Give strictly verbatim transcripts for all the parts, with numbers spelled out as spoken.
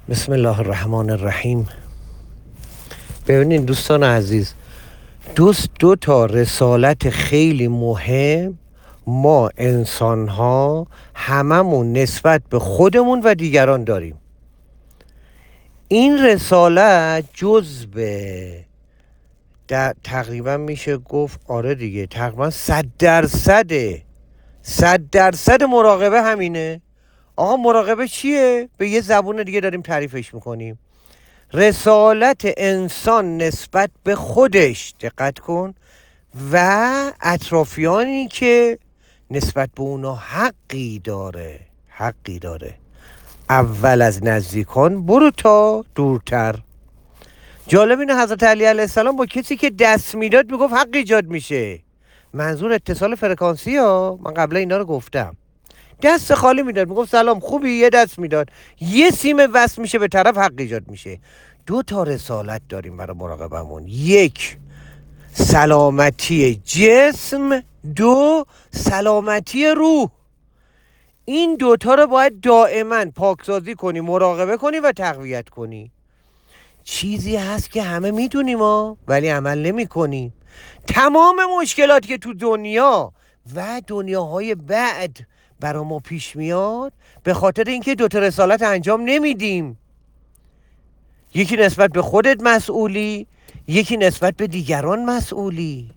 بسم الله الرحمن الرحیم. ببینید دوستان عزیز، دوست دو تا رسالت خیلی مهم ما انسان ها هممون نسبت به خودمون و دیگران داریم. این رسالت جزء در تقریبا میشه گفت آره دیگه تقریبا صد درصد صد درصد مراقبه همینه. آقا مراقبه چیه؟ به یه زبون دیگه داریم تعریفش میکنیم. رسالت انسان نسبت به خودش، دقت کن، و اطرافیانی که نسبت به اونا حقی داره حقی داره اول از نزدیکان برو تا دورتر. جالب اینه حضرت علی علیه السلام با کسی که دست میداد میگفت حق ایجاد میشه. منظور اتصال فرکانسی ها، من قبلا اینا رو گفتم. دست خالی میداد میگفت سلام خوبی، یه دست میداد، یه سیم وصل میشه به طرف، حق ایجاد میشه. دو تا رسالت داریم برای مراقبمون: یک سلامتی جسم، دو سلامتی روح. این دوتا رو باید دائما پاکسازی کنی، مراقبه کنی و تقویت کنی. چیزی هست که همه میدونیم ها ولی عمل نمی کنیم. تمام مشکلاتی که تو دنیا و دنیاهای بعد برا ما پیش میاد به خاطر اینکه دوتا رسالت انجام نمیدیم. یکی نسبت به خودت مسئولی، یکی نسبت به دیگران مسئولی.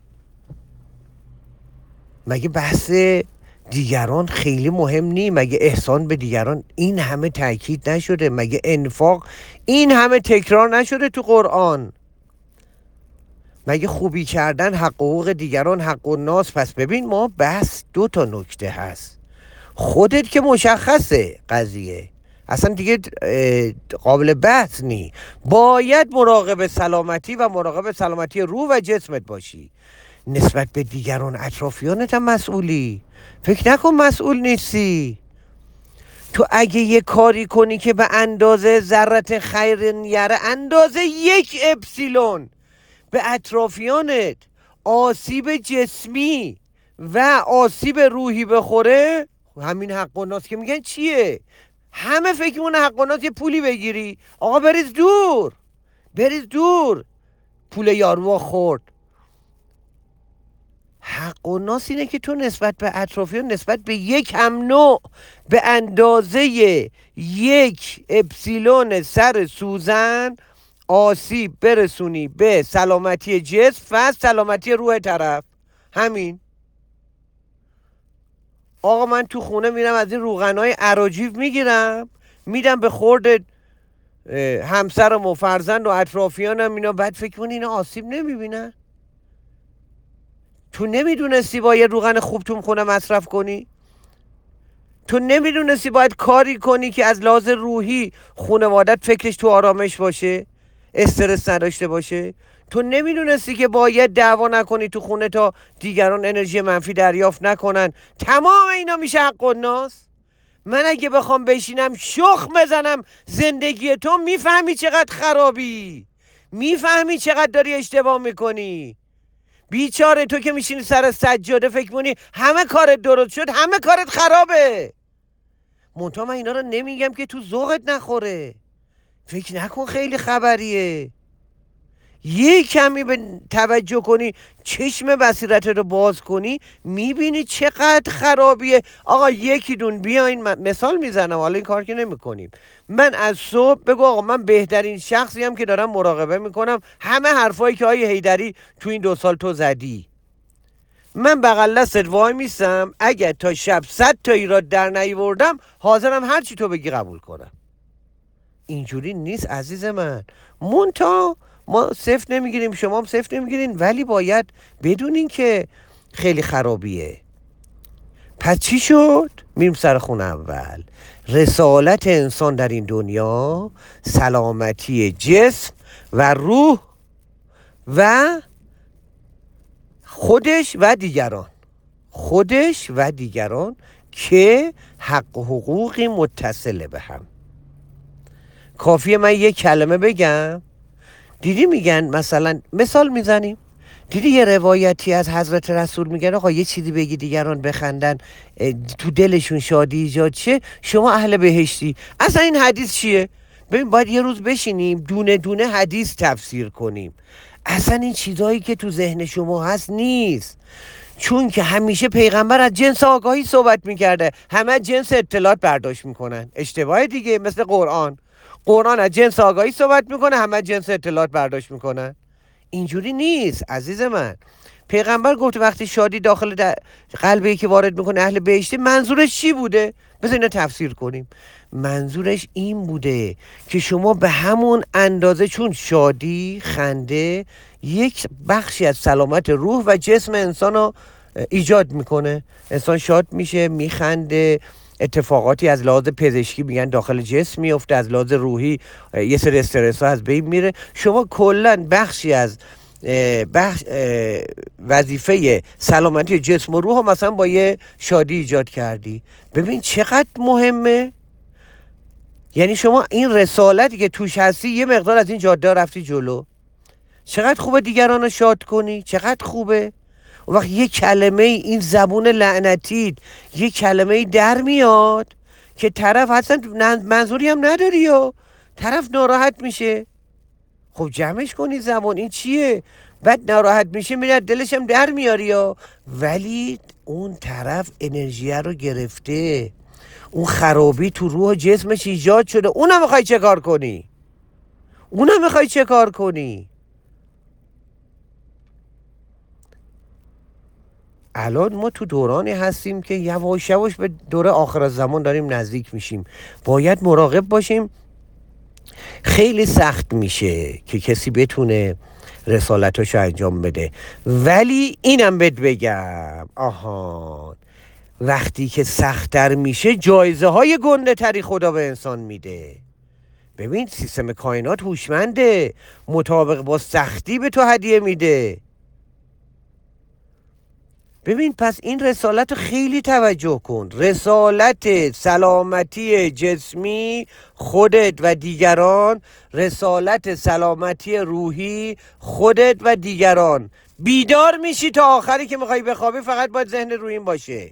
مگه بحث دیگران خیلی مهم نی؟ مگه احسان به دیگران این همه تاکید نشده؟ مگه انفاق این همه تکرار نشده تو قرآن؟ مگه خوبی کردن حق حقوق دیگران حق الناس؟ پس ببین ما بحث دو تا نکته هست. خودت که مشخصه قضیه اصلا دیگه قابل بحث نی. باید مراقب سلامتی و مراقب سلامتی روح و جسمت باشی. نسبت به دیگران اطرافیانت هم مسئولی. فکر نکن مسئول نیستی. تو اگه یه کاری کنی که به اندازه ذرت خیر یره، اندازه یک اپسیلون به اطرافیانت آسیب جسمی و آسیب روحی بخوره، همین حق الناس که میگن چیه؟ همه فکر میکنن حق الناس یه پولی بگیری. آقا بریز دور، بریز دور. پول یاروا خورد. حق الناس اینه که تو نسبت به اطرافیان، نسبت به یک هم نوع به اندازه یک اپسیلون سر سوزن آسیب برسونی به سلامتی جسم و سلامتی روح طرف. همین. آقا من تو خونه میرم از این روغنای اراجیو میگیرم میدم به خورد همسرم و فرزند و اطرافیانم، اینا بعد فکر کنی اینا آسیب نمیبینن؟ تو نمیدونستی باید روغن خوب تو خونه مصرف کنی؟ تو نمیدونستی باید کاری کنی که از لحاظ روحی خانوادت فکرش تو آرامش باشه، استرس نداشته باشه؟ تو نمیدونستی که باید دعوا نکنی تو خونه تا دیگران انرژی منفی دریافت نکنن؟ تمام اینا میشه حق الناس. من اگه بخوام بشینم شخ بزنم زندگی تو، میفهمی چقدر خرابی، میفهمی چقدر داری اشتباه میکنی. بیچاره تو که میشینی سر سجاده فکر کنی همه کارت درست شد، همه کارت خرابه. منتها من اینا رو نمیگم که تو ذوقت نخوره. فکر نکن خیلی خبریه. یه کمی به توجه کنی، چشم بصیرت رو باز کنی، میبینی چقدر خرابیه. آقا یکی دون بیاین، مثال میزنم، حالا این کار که نمی کنیم. من از صبح بگو آقا من بهترین شخصی هم که دارم مراقبه میکنم، همه حرفایی که آیه حیدری تو این دو سال تو زدی، من بغل دستت وای میستم. اگر تا شب صد تا ایراد در نیاوردم حاضرم هر چی تو بگی قبول کنم. اینجوری نیست عزیز من. منتها ما صفر نمیگیریم، شما هم صفر نمیگیرین، ولی باید بدونین که خیلی خرابیه. پس چی شد؟ میریم سر خون اول. رسالت انسان در این دنیا سلامتی جسم و روح و خودش و دیگران، خودش و دیگران که حق و حقوقی متصله به هم. کافیه من یک کلمه بگم، دیدی میگن مثلا، مثال میزنیم، دیدی یه روایتی از حضرت رسول میگن آقا یه چیزی بگی دیگران بخندن تو دلشون شادی ایجاد شه، شما اهل بهشتی. اصلا این حدیث چیه؟ ببین باید یه روز بشینیم دونه دونه حدیث تفسیر کنیم. اصلا این چیزهایی که تو ذهن شما هست نیست، چون که همیشه پیغمبر از جنس آگاهی صحبت میکرده، همه از جنس اطلاعات برداشت میکنن. اشتباه دیگه. مثل قرآن، قرآن از جنس آگاهی صحبت میکنه، همه از جنس اطلاعات برداشت میکنن. اینجوری نیست عزیز من. پیغمبر گفت وقتی شادی داخل قلبی که وارد میکنه اهل بهشتی، منظورش چی بوده؟ بذار اینو تفسیر کنیم. منظورش این بوده که شما به همون اندازه، چون شادی، خنده یک بخشی از سلامت روح و جسم انسان رو ایجاد میکنه. انسان شاد میشه، میخنده، اتفاقاتی از لحاظ پزشکی میگن داخل جسم میفته، از لحاظ روحی یه سری استرس ها از بین میره. شما کلا بخشی از بخش وظیفه سلامتی جسم و روح ها مثلا با یه شادی ایجاد کردی. ببین چقدر مهمه. یعنی شما این رسالتی که توش هستی یه مقدار از این جاده رفتی جلو. چقدر خوبه دیگران رو شاد کنی، چقدر خوبه. اون وقت یه کلمه، این زبون لعنتیت یه کلمه در میاد که طرف اصلا منظوری هم نداری یا طرف ناراحت میشه. خب جمعش کنی زبان، این چیه؟ بعد ناراحت میشه، میاد دلش هم در میاری یا، ولی اون طرف انرژی رو گرفته، اون خرابی تو روح جسمش ایجاد شده. اونم میخوای چه کار کنی؟ اونم میخوای چه کار کنی؟ الان ما تو دورانی هستیم که یواش یواش به دوره آخر زمان داریم نزدیک میشیم. باید مراقب باشیم. خیلی سخت میشه که کسی بتونه رسالتاشو انجام بده، ولی اینم بهت بگم، آها، وقتی که سخت‌تر میشه جایزه های گنده تری خدا به انسان میده. ببین سیستم کائنات هوشمنده، مطابق با سختی به تو هدیه میده. ببین پس این رسالت خیلی توجه کن. رسالت سلامتی جسمی خودت و دیگران، رسالت سلامتی روحی خودت و دیگران. بیدار میشی تا آخری که میخوای بخوابی، فقط باید ذهن روی این باشه.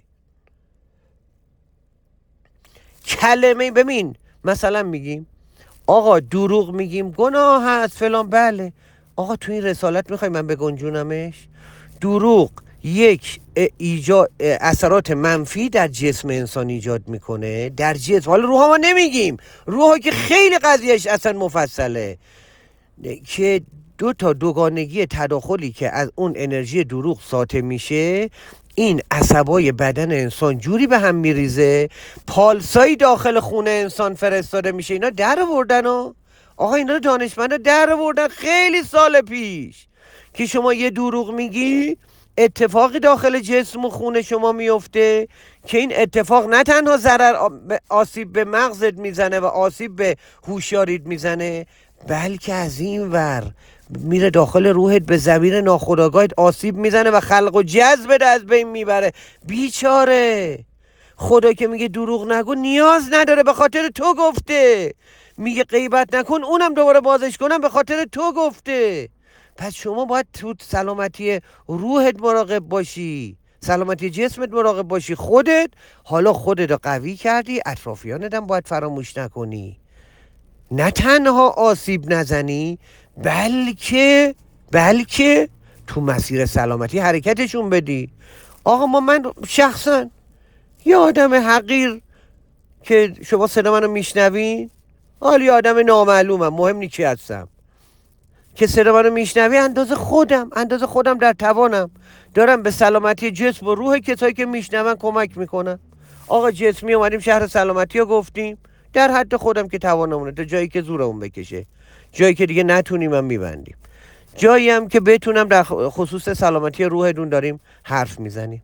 کلمه، ببین مثلا میگیم آقا دروغ میگیم گناه هست فلان، بله آقا تو این رسالت میخوای من بگنجونمش؟ دروغ یک ایجاد اثرات منفی در جسم انسان ایجاد میکنه، در جسم. حالا روح ما نمیگیم، روح که خیلی قضیهش اصلا مفصله، که دو تا دوگانگی تداخلی که از اون انرژی دروغ ساطع میشه، این عصبای بدن انسان جوری به هم میریزه، پالسایی داخل خونه انسان فرستاده میشه. اینا در آوردن و آقا اینا رو دانشمندا در آوردن خیلی سال پیش، که شما یه دروغ میگی اتفاقی داخل جسم و خون شما میفته که این اتفاق نه تنها ضرر آسیب به مغزت میزنه و آسیب به هوشیاریت میزنه، بلکه از این ور میره داخل روحت، به ضمیر ناخودآگاهت آسیب میزنه و خلق و جذب از بین میبره. بیچاره خدا که میگه دروغ نگو نیاز نداره، به خاطر تو گفته. میگه غیبت نکن، اونم دوباره بازش کنم، به خاطر تو گفته. پس شما باید تو سلامتی روحت مراقب باشی، سلامتی جسمت مراقب باشی. خودت حالا خودت رو قوی کردی، اطرافیانت هم باید فراموش نکنی. نه تنها آسیب نزنی، بلکه بلکه تو مسیر سلامتی حرکتشون بدی. آقا ما من شخصا یه آدم حقیر که شما صدا منو میشنوین، حالی آدم نامعلومم، مهم نی کی هستم، که صدا منو میشنوی، اندازه خودم اندازه خودم در توانم دارم به سلامتی جسم و روح کسایی که میشنون کمک میکنم. آقا جسمی اومدیم شهر سلامتی رو گفتیم، در حد خودم که توانمونه، تا جایی که زورمون بکشه، جایی که دیگه نتونیم هم میبندیم، جایی هم که بتونم در خصوص سلامتی روحتون داریم حرف میزنیم.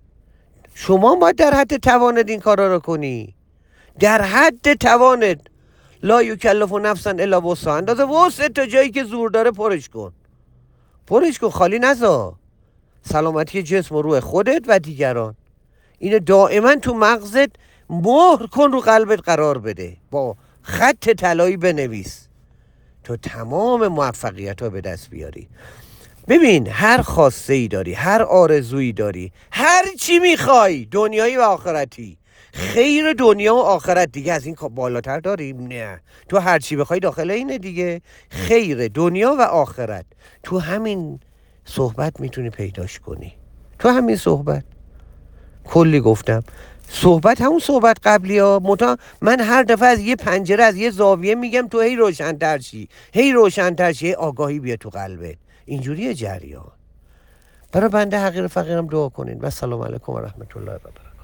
شما باید در حد توانت این کارا رو کنی، در حد توانت. لا یکلف نفسا الا وسعها، اندازه وسعت تا جایی که زور داره پرش کن، پرش کن، خالی نذار. سلامتی جسم و روح خودت و دیگران، اینو دائما تو مغزت مهر کن، رو قلبت قرار بده، با خط طلایی بنویس، تو تمام موفقیت ها به دست بیاری. ببین هر خواسته ای داری، هر آرزویی داری، هر چی میخوای دنیایی و آخرتی، خیر دنیا و آخرت. دیگه از این بالاتر داریم؟ نه. تو هر چی بخوای داخل اینه دیگه. خیر دنیا و آخرت تو همین صحبت میتونی پیداش کنی. تو همین صحبت کلی گفتم. صحبت همون صحبت قبلی ها متا من هر دفعه از یه پنجره از یه زاویه میگم تو هی روشن‌تر شی، هی روشن‌تر شی، آگاهی بیا تو قلبت. اینجوریه جریان. برای بنده حقیر فقیرم دعا کنین و سلام علیکم و رحمت الله و برکاته.